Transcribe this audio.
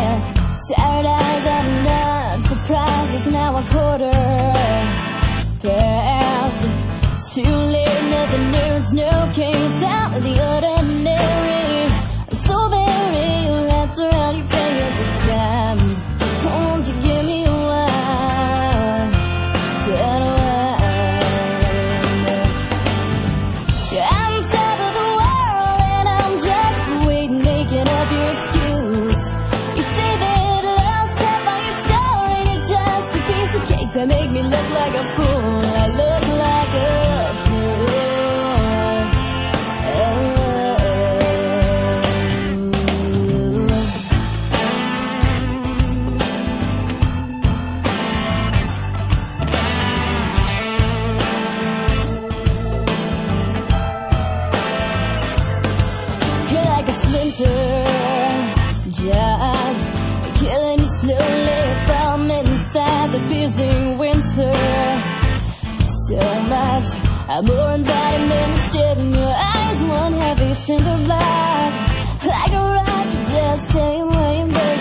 Tired eyes, I'm not surprised. It's now a quarter past. Too late, nothing new, it's no case out of the ordinary. So very wrapped around your finger this time. Won't you give me a while? Turn around. Yeah, I'm top of the world and I'm just waiting, making up your excuse. You say that love's tap on your shoulder and you're just a piece of cake to make me look like a fool. I look like a fool. You're like a splinter, just killing me slowly from inside the piercing winter. So much more inviting than the stare in your eyes. One heavy cinder block, like a rock to just stay away, baby.